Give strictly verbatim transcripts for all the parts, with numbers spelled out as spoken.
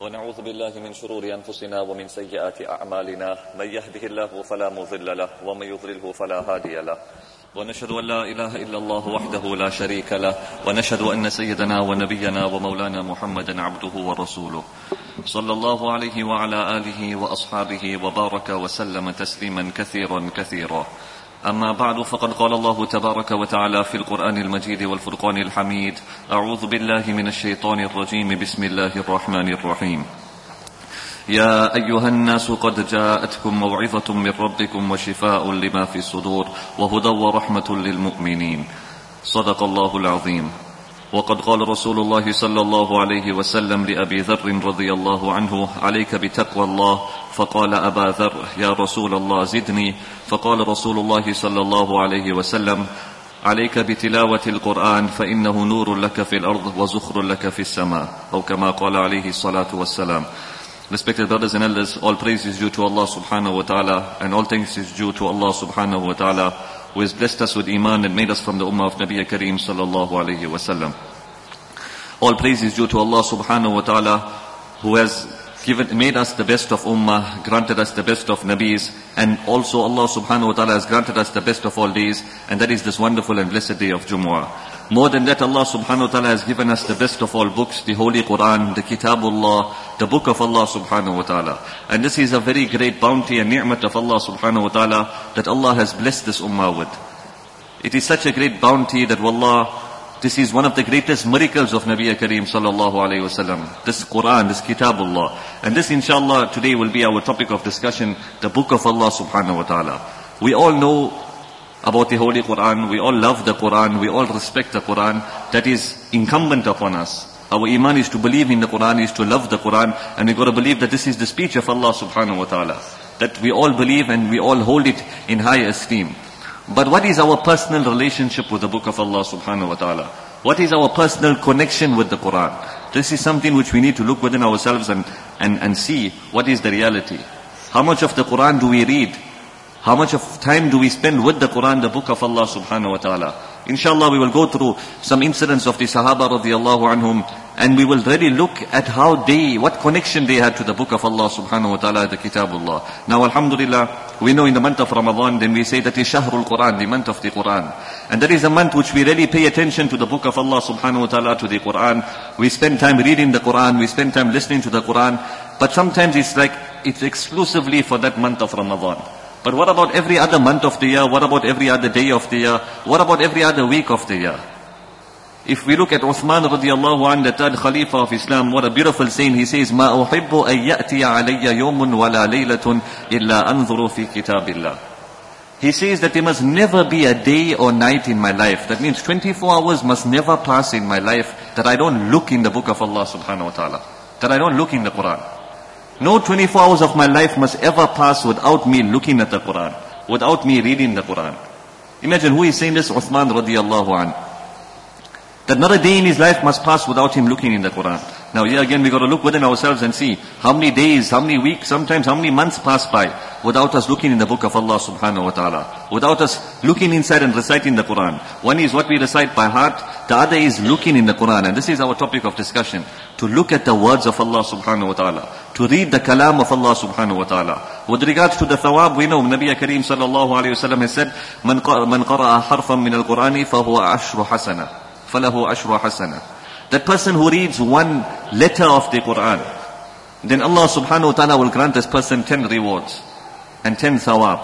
ونعوذ بالله من شرور أنفسنا ومن سيئات أعمالنا من يهده الله فلا مضل له ومن يضلله فلا هادي له ونشهد أن لا إله إلا الله وحده لا شريك له ونشهد أن سيدنا ونبينا ومولانا محمدا عبده ورسوله صلى الله عليه وعلى آله وأصحابه وبارك وسلم تسليما كثيرا كثيرا. أما بعد، فقد قال الله تبارك وتعالى في القرآن المجيد والفرقان الحميد: أعوذ بالله من الشيطان الرجيم، بسم الله الرحمن الرحيم. يا أيها الناس قد جاءتكم موعظة من ربكم وشفاء لما في الصدور وهدى ورحمة للمؤمنين. صدق الله العظيم. وقد قال رسول الله صلى الله عليه وسلم لأبي ذر رضي الله عنه: عليك بتقوى الله. فقال أبا ذر: يا رسول الله زدني. فقال رسول الله صلى الله عليه وسلم: عليك بتلاوة القرآن فإنه نور لك في الأرض وزخر لك في السماء، أو كما قال عليه الصلاة والسلام. Respected brothers and elders, all praise is due to Allah subhanahu wa ta'ala, and all thanks is due to Allah subhanahu wa ta'ala, who has blessed us with iman and made us from the ummah of Nabi Kareem sallallahu alayhi wa sallam. All praise is due to Allah subhanahu wa ta'ala, who has given, made us the best of ummah, granted us the best of nabis, and also Allah subhanahu wa ta'ala has granted us the best of all days, and that is this wonderful and blessed day of Jumu'ah. More than that, Allah subhanahu wa ta'ala has given us the best of all books, the Holy Quran, the Kitabullah, the book of Allah subhanahu wa ta'ala. And this is a very great bounty and ni'mat of Allah subhanahu wa ta'ala that Allah has blessed this ummah with. It is such a great bounty that wallah, this is one of the greatest miracles of Nabi Kareem sallallahu alayhi wa sallam. This Quran, this Kitabullah. And this inshallah today will be our topic of discussion, the book of Allah subhanahu wa ta'ala. We all know about the Holy Quran, we all love the Quran, we all respect the Quran. That is incumbent upon us. Our iman is to believe in the Quran, is to love the Quran, and we've got to believe that this is the speech of Allah subhanahu wa ta'ala. That we all believe and we all hold it in high esteem. But what is our personal relationship with the book of Allah subhanahu wa ta'ala? What is our personal connection with the Quran? This is something which we need to look within ourselves and, and, and see what is the reality. How much of the Quran do we read? How much of time do we spend with the Quran, the book of Allah subhanahu wa ta'ala? Inshallah, we will go through some incidents of the Sahaba radiallahu anhum, and we will really look at how they, what connection they had to the book of Allah subhanahu wa ta'ala, the Kitabullah. Now, alhamdulillah, we know in the month of Ramadan, then we say that is Shahrul Quran, the month of the Quran. And that is a month which we really pay attention to the book of Allah subhanahu wa ta'ala, to the Quran. We spend time reading the Quran, we spend time listening to the Quran. But sometimes it's like, it's exclusively for that month of Ramadan. But what about every other month of the year? What about every other day of the year? What about every other week of the year? If we look at Uthman radiallahu anhu, the third Khalifa of Islam, what a beautiful saying. He says, مَا أُحِبُّ أَن يَأْتِيَ عَلَيَّ يَوْمٌ وَلَا لَيْلَةٌ إِلَّا أَنظُرُ فِي كِتَابِ اللَّهِ. He says that there must never be a day or night in my life. That means twenty-four hours must never pass in my life that I don't look in the book of Allah subhanahu wa ta'ala. That I don't look in the Quran. No twenty-four hours of my life must ever pass without me looking at the Quran, without me reading the Quran. Imagine who is saying this, Uthman radiallahu anhu. That not a day in his life must pass without him looking in the Quran. Now here again we got to look within ourselves and see how many days, how many weeks, sometimes how many months pass by without us looking in the book of Allah subhanahu wa ta'ala. Without us looking inside and reciting the Quran. One is what we recite by heart, the other is looking in the Quran. And this is our topic of discussion. To look at the words of Allah subhanahu wa ta'ala. To read the kalam of Allah subhanahu wa ta'ala. With regards to the thawab, we know Nabi Kareem sallallahu alayhi wa sallam has said, Man qara'a harfan min al-Qurani fahuwa ashru hasana. فَلَهُ أَشْرُ حَسَنَةً. That person who reads one letter of the Quran, then Allah subhanahu wa ta'ala will grant this person ten rewards and ten thawab.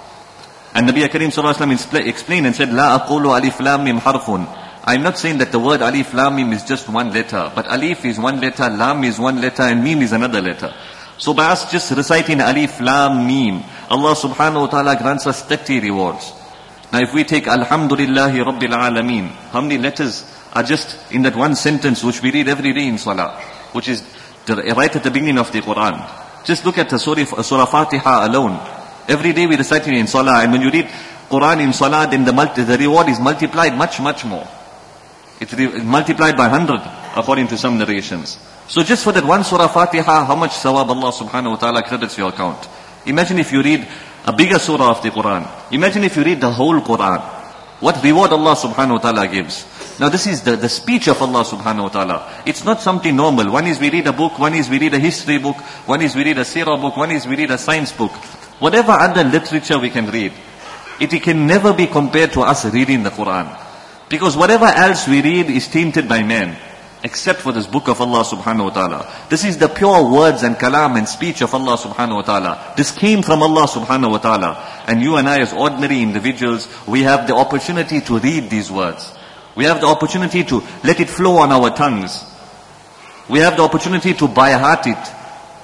And Nabi Kareem sallallahu alayhi wa sallam explained and said, لَا أَقُولُ أَلِفْ لَامٍ مِّمْ حَرْفٌ. I'm not saying that the word alif lam mim is just one letter, but alif is one letter, lam is one letter, and mim is another letter. So by us just reciting alif lam mim, Allah subhanahu wa ta'ala grants us thirty rewards. Now if we take Alhamdulillahi Rabbil Alameen, how many letters are just in that one sentence which we read every day in Salah, which is the, right at the beginning of the Quran. Just look at the Surah, Surah Fatiha alone. Every day we recite it in Salah, and when you read Quran in Salah, then the, multi, the reward is multiplied much, much more. It's re- multiplied by one hundred according to some narrations. So just for that one Surah Fatiha, how much sawab Allah subhanahu wa ta'ala credits your account. Imagine if you read a bigger surah of the Quran. Imagine if you read the whole Quran. What reward Allah subhanahu wa ta'ala gives. Now this is the, the speech of Allah subhanahu wa ta'ala. It's not something normal. One is we read a book, one is we read a history book, one is we read a seerah book, one is we read a science book. Whatever other literature we can read, it can never be compared to us reading the Quran. Because whatever else we read is tainted by man, except for this book of Allah subhanahu wa ta'ala. This is the pure words and kalam and speech of Allah subhanahu wa ta'ala. This came from Allah subhanahu wa ta'ala. And you and I as ordinary individuals, we have the opportunity to read these words. We have the opportunity to let it flow on our tongues. We have the opportunity to by heart it.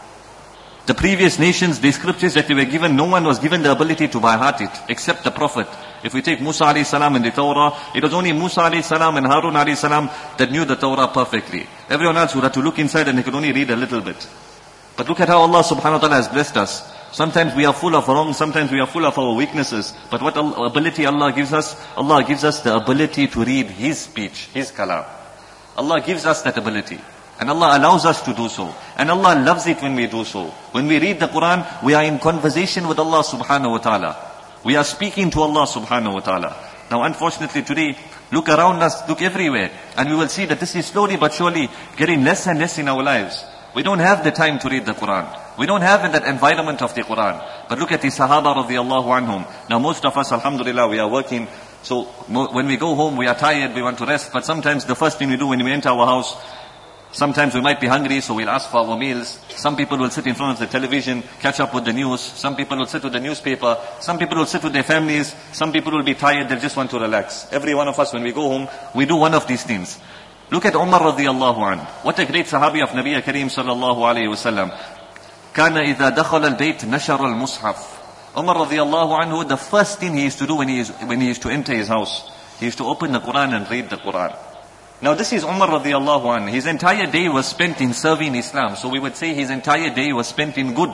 The previous nations, the scriptures that they were given, no one was given the ability to by heart it, except the Prophet. If we take Musa alayhi salam and the Torah, it was only Musa alayhi salam and Harun alayhi salam that knew the Torah perfectly. Everyone else would have to look inside and they could only read a little bit. But look at how Allah subhanahu wa ta'ala has blessed us. Sometimes we are full of wrong, sometimes we are full of our weaknesses. But what ability Allah gives us? Allah gives us the ability to read His speech, His kalam. Allah gives us that ability. And Allah allows us to do so. And Allah loves it when we do so. When we read the Quran, we are in conversation with Allah subhanahu wa ta'ala. We are speaking to Allah subhanahu wa ta'ala. Now unfortunately today, look around us, look everywhere. And we will see that this is slowly but surely getting less and less in our lives. We don't have the time to read the Quran. We don't have in that environment of the Quran. But look at the Sahaba radiallahu anhum. Now most of us, alhamdulillah, we are working. So when we go home, we are tired, we want to rest. But sometimes the first thing we do when we enter our house, sometimes we might be hungry, so we'll ask for our meals. Some people will sit in front of the television, catch up with the news. Some people will sit with the newspaper. Some people will sit with their families. Some people will be tired, they just want to relax. Every one of us, when we go home, we do one of these things. Look at Umar radiallahu anhu. What a great sahabi of Nabi Kareem sallallahu alayhi wa sallam. كان إذا دخل البيت نشر المصحف. Umar radiallahu anhu, the first thing he used to do when he, is, when he used to enter his house, he used to open the Quran and read the Quran. Now this is Umar radiallahu anhu. His entire day was spent in serving Islam. So we would say his entire day was spent in good.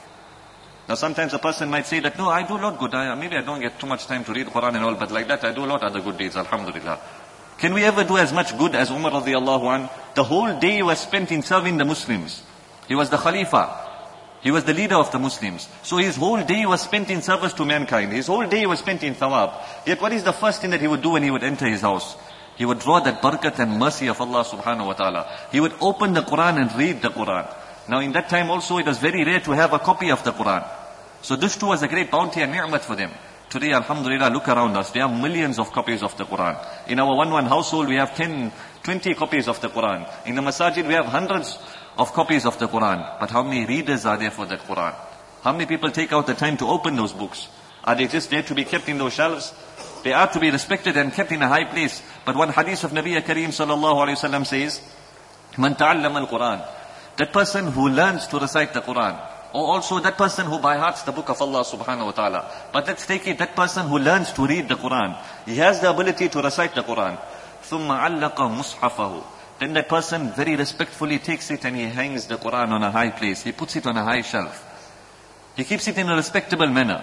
Now sometimes a person might say that, no, I do a lot good. I, maybe I don't get too much time to read the Quran and all, but like that I do a lot other good deeds, alhamdulillah. Can we ever do as much good as Umar radiallahu anhu? The whole day was spent in serving the Muslims. He was the Khalifa. He was the leader of the Muslims. So his whole day was spent in service to mankind. His whole day was spent in thawab. Yet what is the first thing that he would do when he would enter his house? He would draw that barakat and mercy of Allah subhanahu wa ta'ala. He would open the Quran and read the Quran. Now in that time also it was very rare to have a copy of the Quran. So this too was a great bounty and ni'mat for them. Today, alhamdulillah, look around us. There are millions of copies of the Quran. In our one one household, we have ten, twenty copies of the Quran. In the masajid, we have hundreds of copies of the Quran. But how many readers are there for the Quran? How many people take out the time to open those books? Are they just there to be kept in those shelves? They are to be respected and kept in a high place. But one hadith of Nabi Kareem sallallahu alayhi wa sallam says, Man ta'allama al-Quran. That person who learns to recite the Quran. Or also that person who by hearts the book of Allah subhanahu wa ta'ala. But let's take it, that person who learns to read the Quran. He has the ability to recite the Quran. ثُمَّ عَلَّقَ مُصْحَفَهُ. Then that person very respectfully takes it and he hangs the Quran on a high place. He puts it on a high shelf. He keeps it in a respectable manner.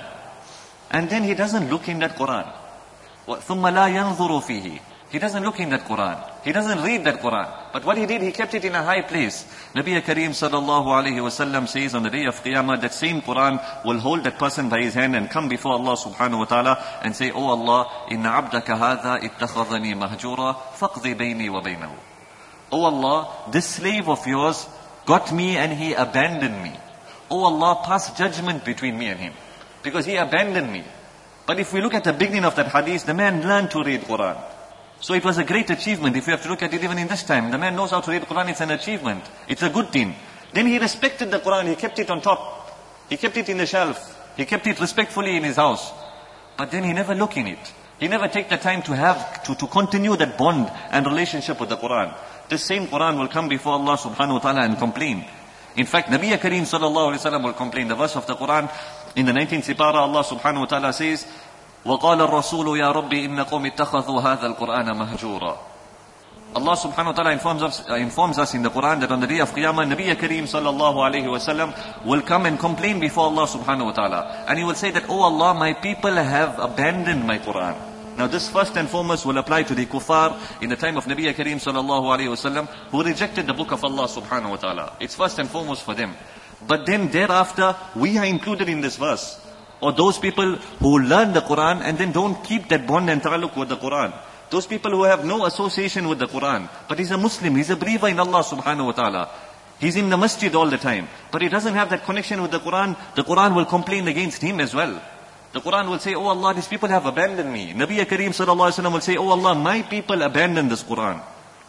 And then he doesn't look in that Quran. ثُمَّ لَا يَنظُرُ فِيهِ. He doesn't look in that Quran. He doesn't read that Quran. But what he did, he kept it in a high place. Nabi Kareem sallallahu alayhi wa sallam says on the day of Qiyamah, that same Quran will hold that person by his hand and come before Allah subhanahu wa ta'ala and say, Oh Allah, inna abdaka hadha ittakhadhani mahjura faqdi bayni wa baynahu. Oh Allah, this slave of yours got me and he abandoned me. Oh Allah, pass judgment between me and him. Because he abandoned me. But if we look at the beginning of that hadith, the man learned to read Quran. So it was a great achievement. If you have to look at it even in this time, the man knows how to read Quran, it's an achievement. It's a good thing. Then he respected the Quran, he kept it on top. He kept it in the shelf. He kept it respectfully in his house. But then he never looked in it. He never take the time to have, to, to continue that bond and relationship with the Quran. This same Quran will come before Allah subhanahu wa ta'ala and complain. In fact, Nabi Kareem sallallahu alayhi wa sallam will complain. The verse of the Quran, in the nineteenth Sipara, Allah subhanahu wa ta'ala says, وَقَالَ الرَّسُولُ يَا رَبِّ إِنَّ قَوْمِ اتَّخَذُوا هَذَا الْقُرْآنَ مَهْجُورًا. Allah subhanahu wa ta'ala informs us, uh, informs us in the Quran that on the day of Qiyamah, Nabi Kareem sallallahu alayhi wa sallam will come and complain before Allah subhanahu wa ta'ala. And he will say that, Oh Allah, my people have abandoned my Quran. Now this first and foremost will apply to the kuffar in the time of Nabi Kareem sallallahu alayhi wa sallam who rejected the book of Allah subhanahu wa ta'ala. It's first and foremost for them. But then thereafter, we are included in this verse. Or those people who learn the Quran and then don't keep that bond and ta'alluq with the Quran. Those people who have no association with the Quran, but he's a Muslim, he's a believer in Allah subhanahu wa ta'ala. He's in the masjid all the time, but he doesn't have that connection with the Quran. The Quran will complain against him as well. The Quran will say, oh Allah, these people have abandoned me. Nabi Kareem sallallahu alaihi wasallam will say, oh Allah, my people abandoned this Quran.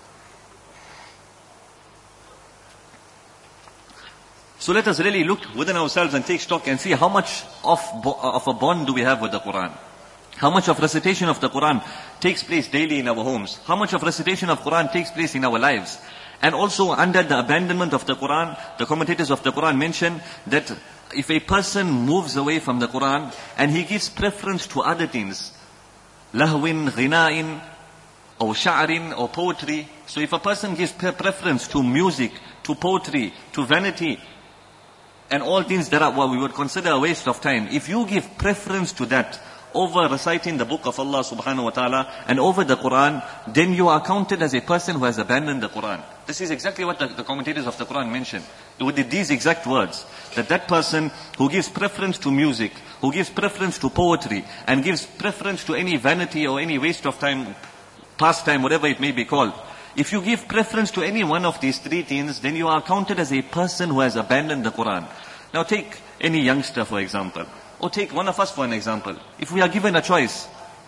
So let us really look within ourselves and take stock and see how much of, of a bond do we have with the Quran. How much of recitation of the Quran takes place daily in our homes. How much of recitation of Quran takes place in our lives. And also under the abandonment of the Quran, the commentators of the Quran mention that if a person moves away from the Quran and he gives preference to other things, lahwin, ghina'in, or sha'rin, or poetry. So if a person gives preference to music, to poetry, to vanity, and all things that are what we would consider a waste of time, if you give preference to that over reciting the book of Allah subhanahu wa ta'ala and over the Quran, then you are counted as a person who has abandoned the Quran. This is exactly what the, the commentators of the Quran mention. With these exact words, that that person who gives preference to music, who gives preference to poetry, and gives preference to any vanity or any waste of time, pastime, whatever it may be called, if you give preference to any one of these three things, then you are counted as a person who has abandoned the Quran. Now take any youngster for example, or take one of us for an example. If we are given a choice,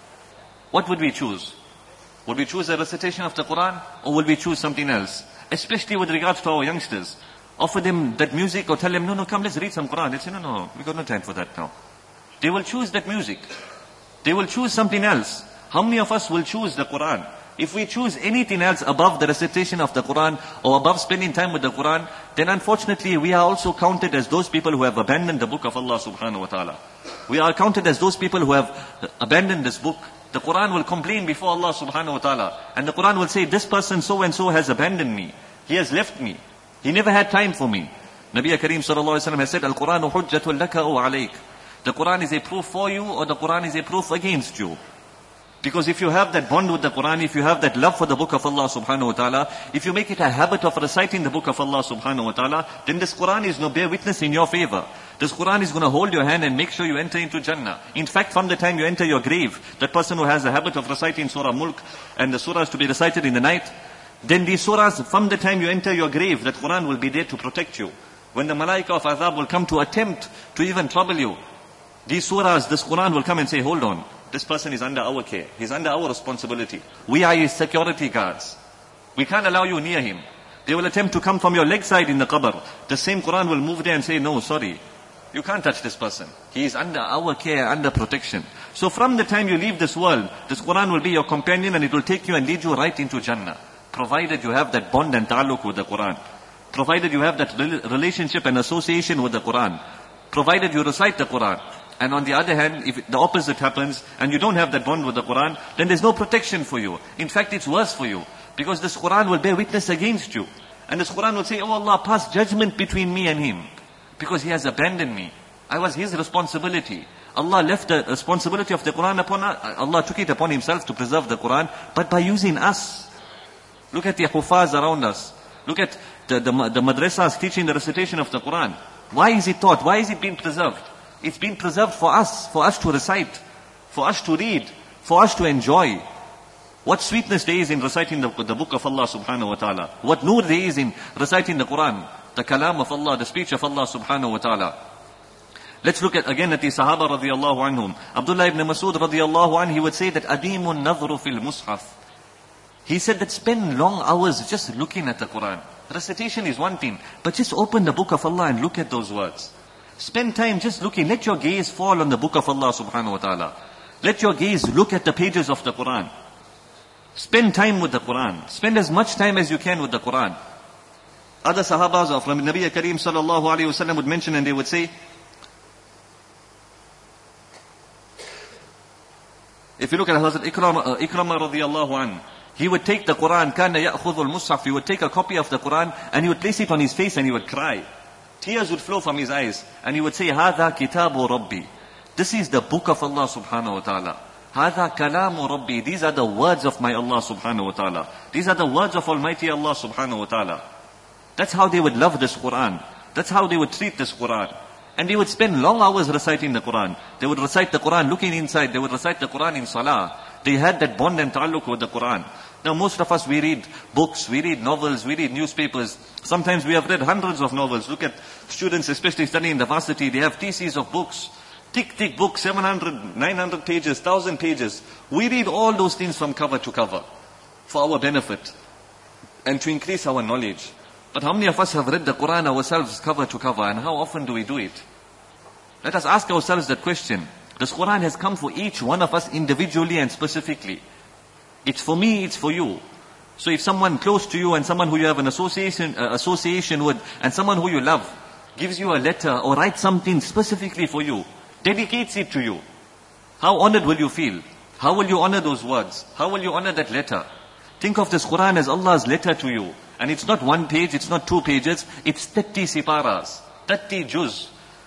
what would we choose? Would we choose a recitation of the Quran, or would we choose something else? Especially with regards to our youngsters. Offer them that music or tell them, no, no, come, let's read some Quran. They say, no, no, we got no time for that now. They will choose that music. They will choose something else. How many of us will choose the Quran? If we choose anything else above the recitation of the Quran or above spending time with the Quran, then unfortunately we are also counted as those people who have abandoned the book of Allah subhanahu wa ta'ala. We are counted as those people who have abandoned this book. The Quran will complain before Allah subhanahu wa ta'ala. And the Quran will say, this person so and so has abandoned me. He has left me. He never had time for me. Nabi Kareem sallallahu alaihi wasallam has said, Al-Quranu hujjatul laka aw alayk. The Quran is a proof for you or the Quran is a proof against you. Because if you have that bond with the Quran, if you have that love for the book of Allah subhanahu wa ta'ala, if you make it a habit of reciting the book of Allah subhanahu wa ta'ala, then this Quran is no bear witness in your favor. This Quran is going to hold your hand and make sure you enter into Jannah. In fact, from the time you enter your grave, that person who has a habit of reciting Surah Mulk and the surahs to be recited in the night, then these surahs, from the time you enter your grave, that Quran will be there to protect you. When the malaika of azab will come to attempt to even trouble you, these surahs, this Quran will come and say, hold on. This person is under our care. He's under our responsibility. We are his security guards. We can't allow you near him. They will attempt to come from your leg side in the qabr. The same Quran will move there and say, no, sorry. You can't touch this person. He is under our care, under protection. So from the time you leave this world, this Quran will be your companion and it will take you and lead you right into Jannah. Provided you have that bond and ta'alluq with the Quran. Provided you have that relationship and association with the Quran. Provided you recite the Quran. And on the other hand, if the opposite happens and you don't have that bond with the Quran, then there's no protection for you. In fact, it's worse for you. Because this Quran will bear witness against you. And this Quran will say, oh Allah, pass judgment between me and him. Because he has abandoned me. I was his responsibility. Allah left the responsibility of the Quran upon us. Allah took it upon himself to preserve the Quran, but by using us. Look at the hufaz around us. Look at the, the, the madrasas teaching the recitation of the Quran. Why is it taught? Why is it being preserved? It's been preserved for us, for us to recite, for us to read, for us to enjoy. What sweetness there is in reciting the, the book of Allah subhanahu wa ta'ala. What nur there is in reciting the Quran, the kalam of Allah, the speech of Allah subhanahu wa ta'ala. Let's look at again at the Sahaba radiyallahu anhum. Abdullah ibn Masud radiyallahu anhu, he would say that adimun nadhru fil mushaf. He said that spend long hours just looking at the Quran. Recitation is one thing, but just open the book of Allah and look at those words. Spend time just looking. Let your gaze fall on the book of Allah subhanahu wa ta'ala. Let your gaze look at the pages of the Quran. Spend time with the Quran. Spend as much time as you can with the Quran. Other Sahabas of Nabi Kareem sallallahu alayhi wa sallam would mention and they would say, if you look at Hazrat Ikrama, uh, Ikrama radiyallahu anhu, he would take the Quran, kana ya'khudhu al-mushaf, he would take a copy of the Quran and he would place it on his face and he would cry. Tears would flow from his eyes and he would say, هَذَا كِتَابُ رَبِّي. This is the book of Allah subhanahu wa ta'ala. هَذَا كَلَامُ رَبِّي. These are the words of my Allah subhanahu wa ta'ala. These are the words of Almighty Allah subhanahu wa ta'ala. That's how they would love this Quran. That's how they would treat this Quran. And they would spend long hours reciting the Quran. They would recite the Quran looking inside. They would recite the Quran in salah. They had that bond and ta'alluq with the Quran. Now most of us, we read books, we read novels, we read newspapers. Sometimes we have read hundreds of novels. Look at students, especially studying in the varsity, they have theses of books. Thick, thick books, seven hundred, nine hundred pages, one thousand pages. We read all those things from cover to cover for our benefit and to increase our knowledge. But how many of us have read the Quran ourselves cover to cover, and how often do we do it? Let us ask ourselves that question. This Quran has come for each one of us individually and specifically. It's for me, it's for you. So if someone close to you and someone who you have an association, uh, association with, and someone who you love, gives you a letter or writes something specifically for you, dedicates it to you, how honored will you feel? How will you honor those words? How will you honor that letter? Think of this Quran as Allah's letter to you. And it's not one page, it's not two pages, it's thirty siparas, thirty juz.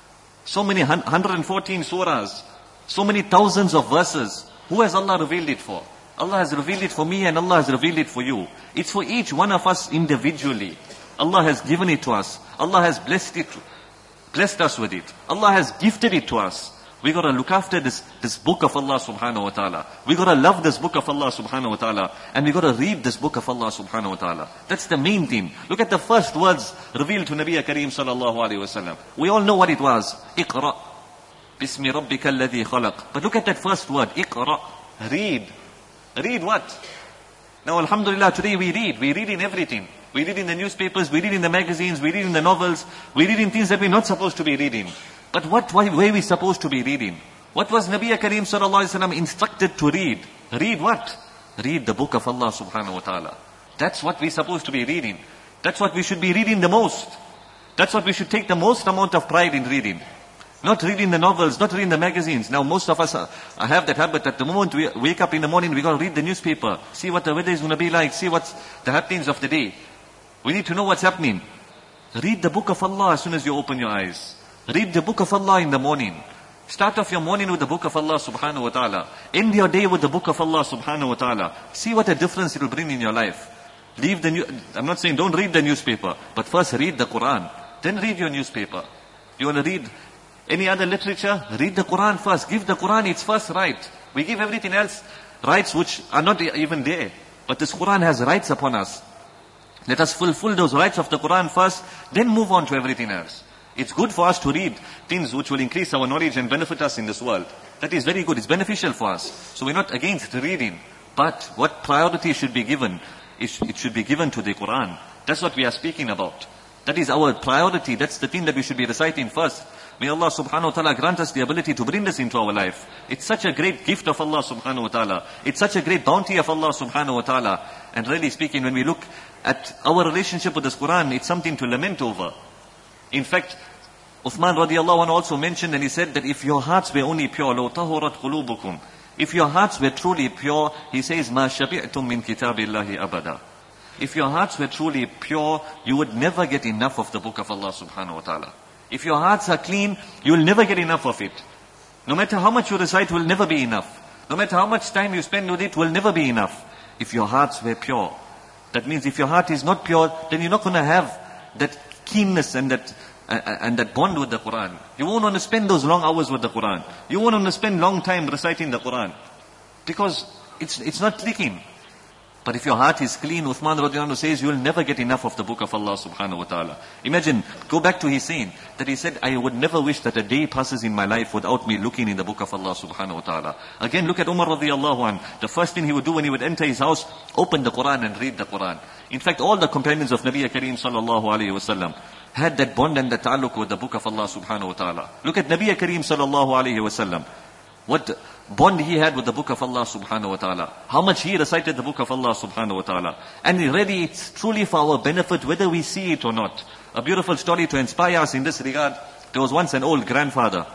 So many, one hundred fourteen surahs, so many thousands of verses. Who has Allah revealed it for? Allah has revealed it for me and Allah has revealed it for you. It's for each one of us individually. Allah has given it to us. Allah has blessed it, blessed us with it. Allah has gifted it to us. We got to look after this, this book of Allah subhanahu wa ta'ala. We got to love this book of Allah subhanahu wa ta'ala. And we got to read this book of Allah subhanahu wa ta'ala. That's the main thing. Look at the first words revealed to Nabi Kareem sallallahu alayhi wa sallam. We all know what it was. Iqra. Bismi rabbika alladhi khalaq. But look at that first word. Iqra. Read. Read what? Now alhamdulillah, today we read. We read in everything. We read in the newspapers, we read in the magazines, we read in the novels, we read in things that we're not supposed to be reading. But what way are we supposed to be reading? What was Nabi Kareem sallallahu alaihi wasallam instructed to read? Read what? Read the book of Allah subhanahu wa ta'ala. That's what we're supposed to be reading. That's what we should be reading the most. That's what we should take the most amount of pride in reading. Not reading the novels, not reading the magazines. Now most of us uh, have that habit that the moment we wake up in the morning, we got to read the newspaper. See what the weather is going to be like. See what's the happenings of the day. We need to know what's happening. Read the book of Allah as soon as you open your eyes. Read the book of Allah in the morning. Start off your morning with the book of Allah subhanahu wa ta'ala. End your day with the book of Allah subhanahu wa ta'ala. See what a difference it will bring in your life. Leave the new, I'm not saying don't read the newspaper, but first read the Quran. Then read your newspaper. You want to read any other literature? Read the Quran first. Give the Quran its first right. We give everything else rights which are not even there. But this Quran has rights upon us. Let us fulfill those rights of the Quran first, then move on to everything else. It's good for us to read things which will increase our knowledge and benefit us in this world. That is very good. It's beneficial for us. So we're not against reading. But what priority should be given? It should be given to the Quran. That's what we are speaking about. That is our priority. That's the thing that we should be reciting first. May Allah subhanahu wa ta'ala grant us the ability to bring this into our life. It's such a great gift of Allah subhanahu wa ta'ala. It's such a great bounty of Allah subhanahu wa ta'ala. And really speaking, when we look at our relationship with this Quran, it's something to lament over. In fact, Uthman radiallahu anhu also mentioned, and he said that if your hearts were only pure, لو طهرت قلوبكم, if your hearts were truly pure, he says, ما شبعتم من كتاب الله أبدا. If your hearts were truly pure, you would never get enough of the book of Allah subhanahu wa ta'ala. If your hearts are clean, you will never get enough of it. No matter how much you recite, will never be enough. No matter how much time you spend with it, will never be enough. If your hearts were pure. That means if your heart is not pure, then you're not going to have that keenness and that uh, and that bond with the Quran. You won't want to spend those long hours with the Quran. You won't want to spend long time reciting the Quran. Because it's it's not clicking. But if your heart is clean, Uthman radiallahu anhu says, you will never get enough of the book of Allah subhanahu wa ta'ala. Imagine, go back to his saying, that he said, I would never wish that a day passes in my life without me looking in the book of Allah subhanahu wa ta'ala. Again, look at Umar radiallahu anhu. The first thing he would do when he would enter his house, open the Quran and read the Quran. In fact, all the companions of Nabi Kareem sallallahu alayhi wa sallam had that bond and the ta'alluq with the book of Allah subhanahu wa ta'ala. Look at Nabi Kareem sallallahu alayhi wa sallam. What bond he had with the book of Allah subhanahu wa ta'ala. How much he recited the book of Allah subhanahu wa ta'ala. And really it's truly for our benefit whether we see it or not. A beautiful story to inspire us in this regard. There was once an old grandfather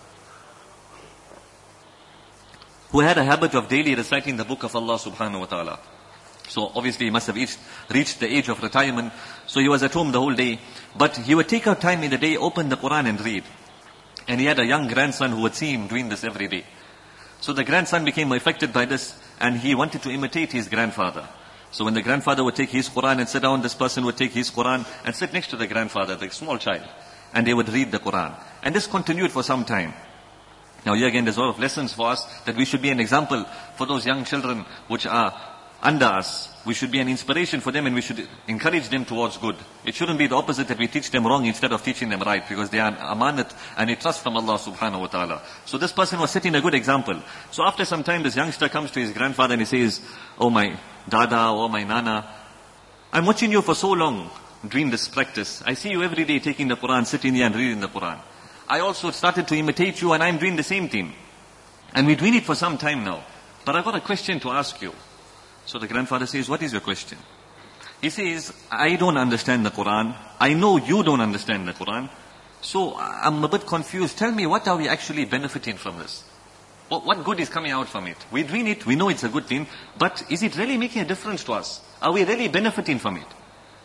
who had a habit of daily reciting the book of Allah subhanahu wa ta'ala. So obviously he must have reached, reached the age of retirement. So he was at home the whole day. But he would take out time in the day, open the Quran and read. And he had a young grandson who would see him doing this every day. So the grandson became affected by this and he wanted to imitate his grandfather. So when the grandfather would take his Quran and sit down, this person would take his Quran and sit next to the grandfather, the small child. And they would read the Quran. And this continued for some time. Now here again, there's a lot of lessons for us that we should be an example for those young children which are under us. We should be an inspiration for them and we should encourage them towards good. It shouldn't be the opposite, that we teach them wrong instead of teaching them right, because they are amanat and a trust from Allah subhanahu wa ta'ala. So this person was setting a good example. So after some time, this youngster comes to his grandfather and he says, "Oh my dada, oh my nana, I'm watching you for so long doing this practice. I see you every day taking the Quran, sitting here and reading the Quran. I also started to imitate you and I'm doing the same thing. And we're doing it for some time now. But I've got a question to ask you." So the grandfather says, "What is your question?" He says, "I don't understand the Quran. I know you don't understand the Quran. So I'm a bit confused. Tell me, what are we actually benefiting from this? What, what good is coming out from it? We're doing it, we know it's a good thing, but is it really making a difference to us? Are we really benefiting from it?"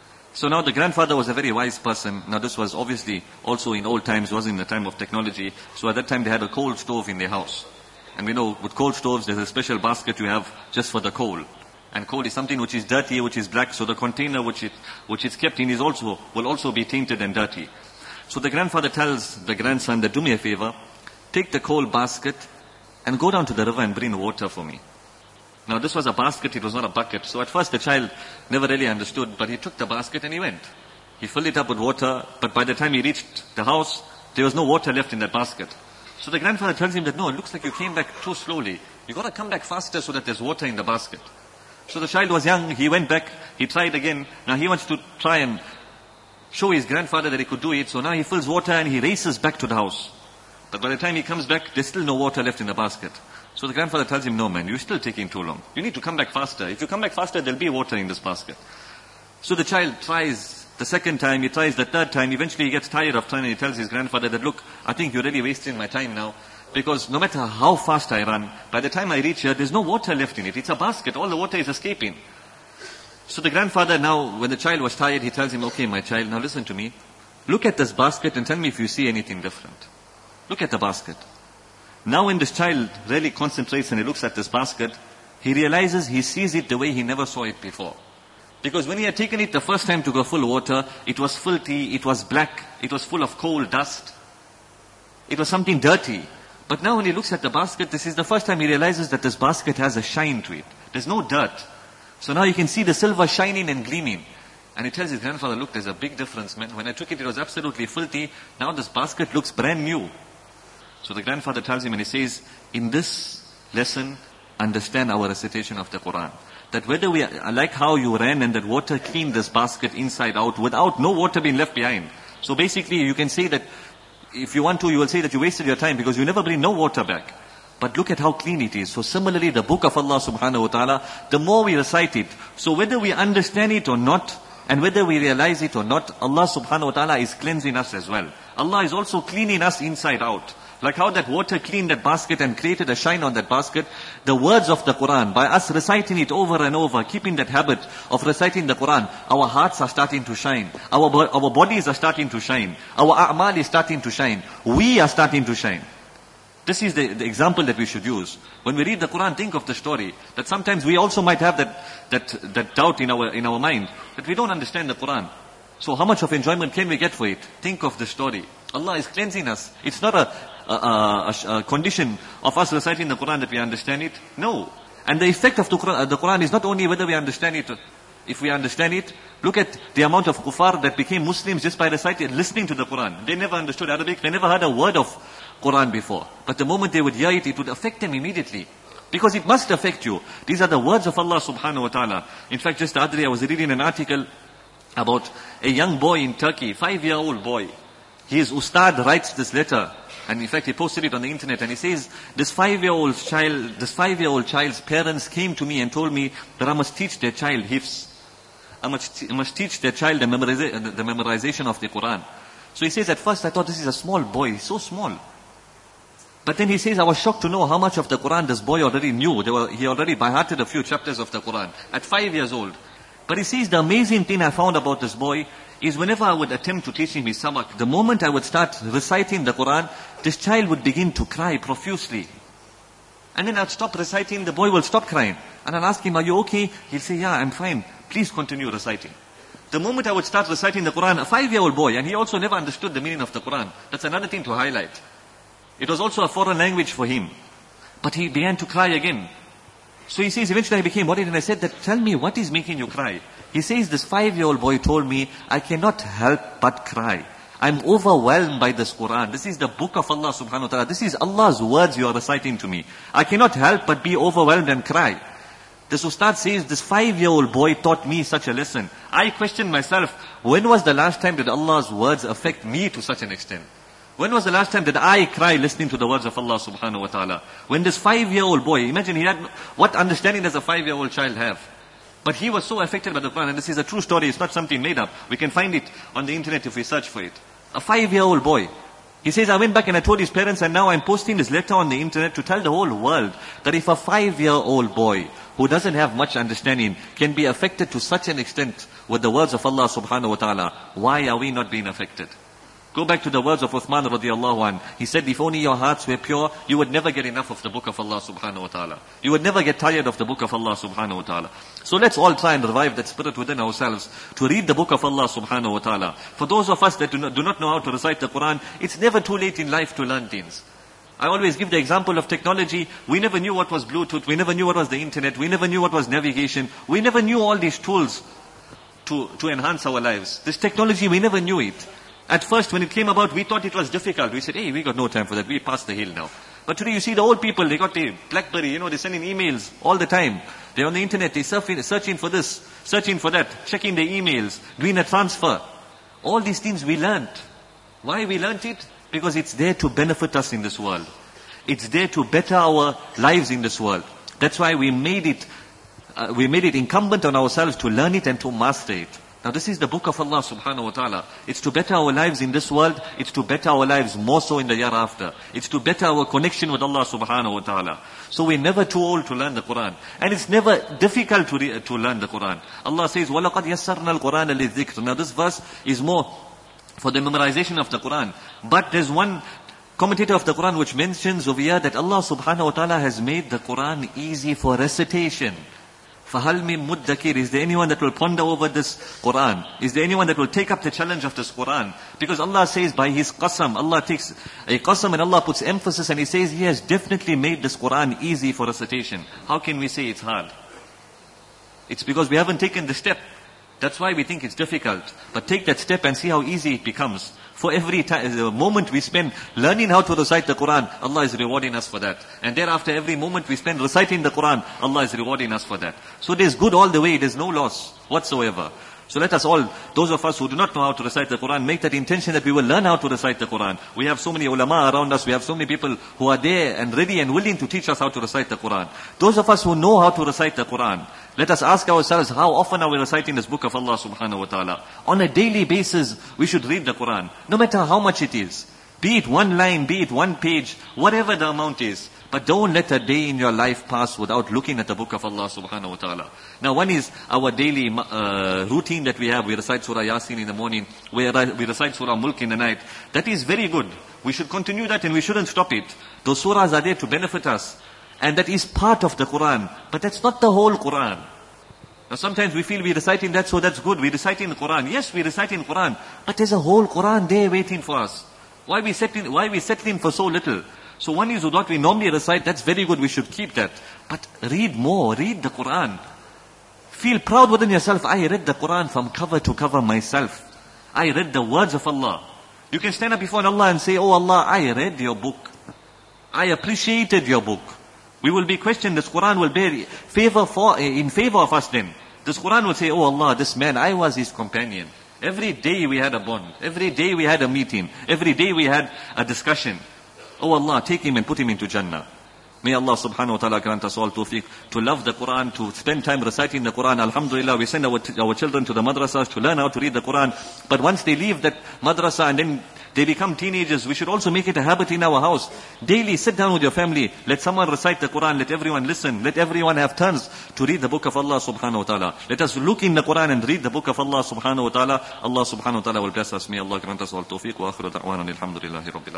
So now the grandfather was a very wise person. Now this was obviously also in old times, was in the time of technology. So at that time they had a coal stove in their house. And we know with coal stoves there's a special basket you have just for the coal. And coal is something which is dirty, which is black, so the container which it which it's kept in is also will also be tainted and dirty. So the grandfather tells the grandson that, "Do me a favor, take the coal basket and go down to the river and bring water for me." Now this was a basket, it was not a bucket. So at first the child never really understood, but he took the basket and he went. He filled it up with water, but by the time he reached the house, there was no water left in that basket. So the grandfather tells him that, "No, it looks like you came back too slowly. You got to come back faster so that there's water in the basket." So the child was young, he went back, he tried again. Now he wants to try and show his grandfather that he could do it. So now he fills water and he races back to the house. But by the time he comes back, there's still no water left in the basket. So the grandfather tells him, "No man, you're still taking too long. You need to come back faster. If you come back faster, there'll be water in this basket." So the child tries the second time, he tries the third time. Eventually he gets tired of trying and he tells his grandfather that, "Look, I think you're really wasting my time now. Because no matter how fast I run, by the time I reach here, there's no water left in it. It's a basket. All the water is escaping." So the grandfather now, when the child was tired, he tells him, "Okay, my child, now listen to me. Look at this basket and tell me if you see anything different. Look at the basket." Now when this child really concentrates and he looks at this basket, he realizes he sees it the way he never saw it before. Because when he had taken it the first time to go full water, it was filthy, it was black, it was full of coal, dust. It was something dirty. But now when he looks at the basket, this is the first time he realizes that this basket has a shine to it. There's no dirt. So now you can see the silver shining and gleaming. And he tells his grandfather, "Look, there's a big difference, man. When I took it, it was absolutely filthy. Now this basket looks brand new." So the grandfather tells him and he says, "In this lesson, understand our recitation of the Quran. That whether we, like how you ran and that water cleaned this basket inside out without no water being left behind. So basically you can say that, if you want to, you will say that you wasted your time because you never bring no water back. But look at how clean it is." So similarly, the book of Allah subhanahu wa ta'ala, the more we recite it, so whether we understand it or not, and whether we realize it or not, Allah subhanahu wa ta'ala is cleansing us as well. Allah is also cleaning us inside out. Like how that water cleaned that basket and created a shine on that basket, the words of the Quran, by us reciting it over and over, keeping that habit of reciting the Quran, our hearts are starting to shine. Our, bo- our bodies are starting to shine. Our a'mal is starting to shine. We are starting to shine. This is the, the example that we should use. When we read the Quran, think of the story. That sometimes we also might have that, that, that doubt in our, in our mind, that we don't understand the Quran. So how much of enjoyment can we get for it? Think of the story. Allah is cleansing us. It's not a, a, a, a condition of us reciting the Quran that we understand it. No. And the effect of the Quran, the Quran is not only whether we understand it. If we understand it, look at the amount of kuffar that became Muslims just by reciting, listening to the Quran. They never understood Arabic. They never heard a word of Quran before. But the moment they would hear it, it would affect them immediately. Because it must affect you. These are the words of Allah subhanahu wa ta'ala. In fact, just the other day I was reading an article about a young boy in Turkey, five-year-old boy. His ustad writes this letter, and in fact he posted it on the internet, and he says, this five-year-old child, this five-year-old child's parents came to me and told me that I must teach their child hifz. I must, I must teach their child the, memoriza- the memorization of the Quran. So he says, at first I thought this is a small boy, he's so small. But then he says, I was shocked to know how much of the Quran this boy already knew. They were, he already by hearted a few chapters of the Quran at five years old. But he says, the amazing thing I found about this boy is whenever I would attempt to teach him his sabak, the moment I would start reciting the Quran, this child would begin to cry profusely. And then I'd stop reciting, the boy will stop crying. And I'll ask him, are you okay? He'll say, yeah, I'm fine. Please continue reciting. The moment I would start reciting the Quran, a five-year-old boy, and he also never understood the meaning of the Quran. That's another thing to highlight. It was also a foreign language for him. But he began to cry again. So he says, eventually I became worried and I said that, tell me, what is making you cry? He says, this five-year-old boy told me, I cannot help but cry. I'm overwhelmed by this Quran. This is the book of Allah subhanahu wa ta'ala. This is Allah's words you are reciting to me. I cannot help but be overwhelmed and cry. This Ustad says, this five-year-old boy taught me such a lesson. I questioned myself, when was the last time did Allah's words affect me to such an extent? When was the last time did I cry listening to the words of Allah subhanahu wa ta'ala? When this five-year-old boy, imagine he had, what understanding does a five-year-old child have? But he was so affected by the Quran, and this is a true story, it's not something made up. We can find it on the internet if we search for it. A five-year-old boy. He says, I went back and I told his parents, and now I'm posting this letter on the internet to tell the whole world that if a five-year-old boy who doesn't have much understanding can be affected to such an extent with the words of Allah subhanahu wa ta'ala, why are we not being affected? Go back to the words of Uthman radiallahu anh. He said, if only your hearts were pure, you would never get enough of the book of Allah subhanahu wa ta'ala. You would never get tired of the book of Allah subhanahu wa ta'ala. So let's all try and revive that spirit within ourselves to read the book of Allah subhanahu wa ta'ala. For those of us that do not, do not know how to recite the Quran, it's never too late in life to learn things. I always give the example of technology. We never knew what was Bluetooth. We never knew what was the internet. We never knew what was navigation. We never knew all these tools to, to enhance our lives. This technology, we never knew it. At first, when it came about, we thought it was difficult. We said, hey, we got no time for that. We passed the hill now. But today you see the old people, they got the BlackBerry, you know, they're sending emails all the time. They're on the internet, they're surfing, searching for this, searching for that, checking their emails, doing a transfer. All these things we learned. Why we learned it? Because it's there to benefit us in this world. It's there to better our lives in this world. That's why we made it, uh, we made it incumbent on ourselves to learn it and to master it. Now this is the book of Allah subhanahu wa ta'ala. It's to better our lives in this world. It's to better our lives more so in the year after. It's to better our connection with Allah subhanahu wa ta'ala. So we're never too old to learn the Quran. And it's never difficult to, re- to learn the Quran. Allah says, وَلَقَدْ يَسَّرْنَا الْقُرْآنَ لِلذِّكْرِ. Now this verse is more for the memorization of the Quran. But there's one commentator of the Quran which mentions over here that Allah subhanahu wa ta'ala has made the Quran easy for recitation. فَهَلْ مِن مُدَّكِرٍ. Is there anyone that will ponder over this Quran? Is there anyone that will take up the challenge of this Quran? Because Allah says by His qasam, Allah takes a qasam and Allah puts emphasis and He says He has definitely made this Quran easy for recitation. How can we say it's hard? It's because we haven't taken the step. That's why we think it's difficult. But take that step and see how easy it becomes. For every time, the moment we spend learning how to recite the Quran, Allah is rewarding us for that. And thereafter, every moment we spend reciting the Quran, Allah is rewarding us for that. So there's good all the way, there's no loss whatsoever. So let us all, those of us who do not know how to recite the Quran, make that intention that we will learn how to recite the Quran. We have so many ulama around us, we have so many people who are there and ready and willing to teach us how to recite the Quran. Those of us who know how to recite the Quran, let us ask ourselves, how often are we reciting this book of Allah subhanahu wa ta'ala? On a daily basis, we should read the Quran, no matter how much it is. Be it one line, be it one page, whatever the amount is. But don't let a day in your life pass without looking at the book of Allah subhanahu wa ta'ala. Now one is our daily uh, routine that we have. We recite Surah Yasin in the morning. We, we recite Surah Mulk in the night. That is very good. We should continue that and we shouldn't stop it. Those surahs are there to benefit us. And that is part of the Quran. But that's not the whole Quran. Now sometimes we feel we're reciting that, so that's good. We're reciting the Quran. Yes, we're reciting the Quran. But there's a whole Quran there waiting for us. Why we settling, why we settling for so little? So one is what we normally recite, that's very good, we should keep that. But read more, read the Quran. Feel proud within yourself, I read the Quran from cover to cover myself. I read the words of Allah. You can stand up before Allah and say, oh Allah, I read your book. I appreciated your book. We will be questioned, this Quran will bear favor for, in favor of us then. This Quran will say, oh Allah, this man, I was his companion. Every day we had a bond. Every day we had a meeting. Every day we had a discussion. Oh Allah, take him and put him into Jannah. May Allah subhanahu wa ta'ala grant us all tawfiq to love the Quran, to spend time reciting the Quran. Alhamdulillah, we send our, our children to the madrasas to learn how to read the Quran. But once they leave that madrasa and then they become teenagers, we should also make it a habit in our house. Daily sit down with your family. Let someone recite the Quran. Let everyone listen. Let everyone have turns to read the book of Allah subhanahu wa ta'ala. Let us look in the Quran and read the book of Allah subhanahu wa ta'ala. Allah subhanahu wa ta'ala will bless us. May Allah grant us all tawfiq. Wa akhiru da'wana alhamdulillahi rabbil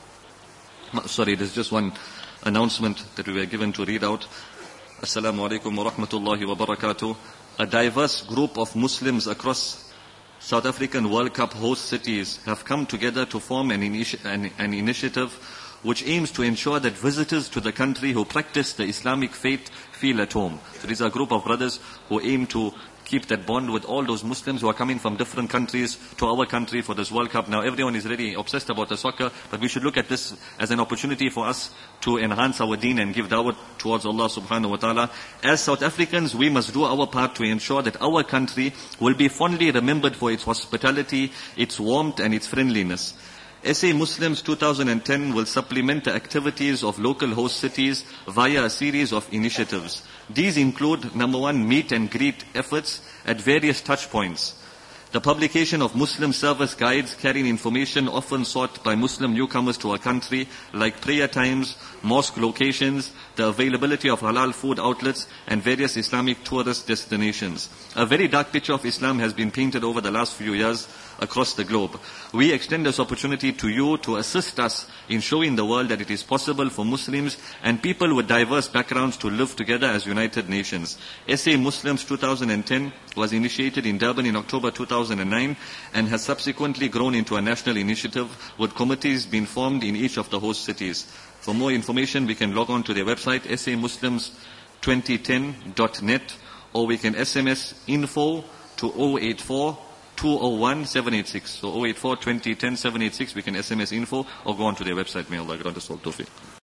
alameen. Sorry, there's just one announcement that we were given to read out. Assalamu alaikum wa rahmatullahi wa barakatuh. A diverse group of Muslims across South African World Cup host cities have come together to form an, initi- an, an initiative which aims to ensure that visitors to the country who practice the Islamic faith feel at home. So these are a group of brothers who aim to keep that bond with all those Muslims who are coming from different countries to our country for this World Cup. Now everyone is really obsessed about the soccer, but we should look at this as an opportunity for us to enhance our deen and give da'wah towards Allah subhanahu wa ta'ala. As South Africans, we must do our part to ensure that our country will be fondly remembered for its hospitality, its warmth and its friendliness. S A Muslims two thousand ten will supplement the activities of local host cities via a series of initiatives. These include, number one, meet and greet efforts at various touch points. The publication of Muslim service guides carrying information often sought by Muslim newcomers to our country, like prayer times, mosque locations, the availability of halal food outlets, and various Islamic tourist destinations. A very dark picture of Islam has been painted over the last few years across the globe. We extend this opportunity to you to assist us in showing the world that it is possible for Muslims and people with diverse backgrounds to live together as united nations. S A Muslims two thousand ten was initiated in Durban in October two thousand nine and has subsequently grown into a national initiative with committees being formed in each of the host cities. For more information, we can log on to their website, s a muslims twenty ten dot net, or we can S M S info to zero eight four two zero one seven eight six. So zero eight four, twenty ten, seven eight six, we can S M S info or go on to their website. May Allah grant us all tawfiq.